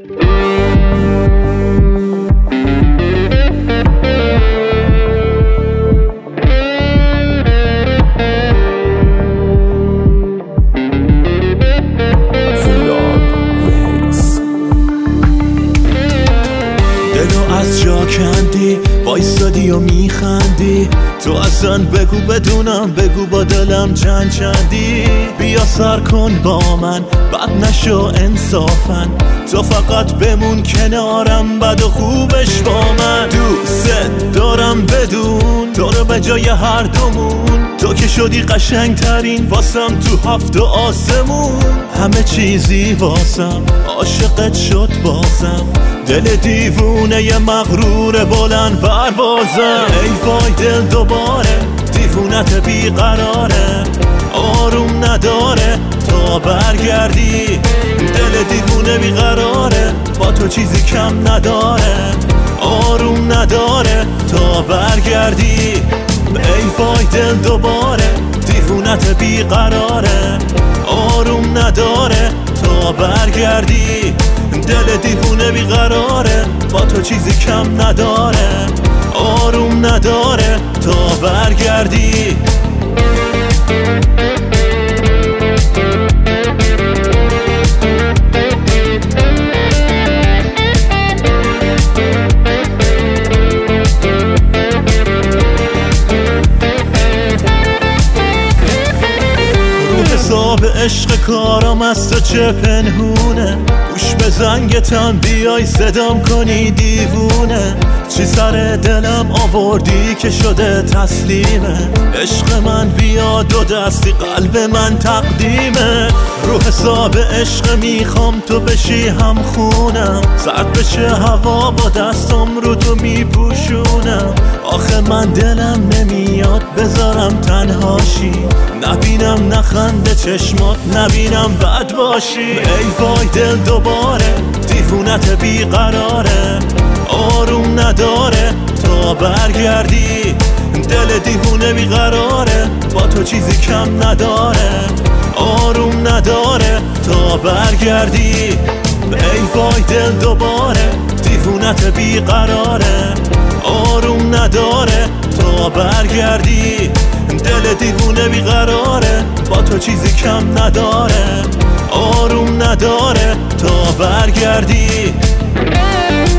دلو از جا کندی، وایستادی و میخندی. تو اصلا بگو بدونم، بگو با دلم چندی. بیا سر کن با من، بد نشو انصافا. تو فقط بمون کنارم، بد و خوبش با من. دوست دارم بدون تو رو به جای هر دومون. تو که شدی قشنگ ترین واسم تو هفت آسمون. همه چیزی واسم عاشقت شد بازم. دل دیوونه ی مغرور بلند پروازم. ای وای دل دوباره دیوونت بیقراره. آروم نداره تا برگردی. دل دیوونه بیقراره، با تو چیزی کم نداره. آروم نداره تا برگردی. ای وای دل دوباره دیوونت بیقراره. آروم نداره تا برگردی. دل دیوونه بیقراره، با تو چیزی کم نداره. آروم نداره تا برگردی. حساب عشق کارم از تو چه پنهونه. گوش به زنگتم بیای صدام کنی دیوونه. چی سر دلم آوردی که شده تسلیمه. عشق من بیا دو دستی، قلب من تقدیمه. رو حساب عشق میخوام تو بشی هم خونم. سرد بشه هوا با دستم رو تو میپوشونم. آخه من دلم نمیاد بذارم تنهاشی. نبینم نخنده چشمات، نبینم بد باشی. ای وای دل دوباره دیوونت بیقراره. آروم نداره تا برگردی. دل دیوونه بیقراره، با تو چیزی کم نداره. آروم نداره تا برگردی. ای وای دل دوباره دیوونت بیقراره. آروم نداره تا برگردی. دل دیوونه بیقراره، با تو چیزی کم نداره. آروم نداره تا برگردی.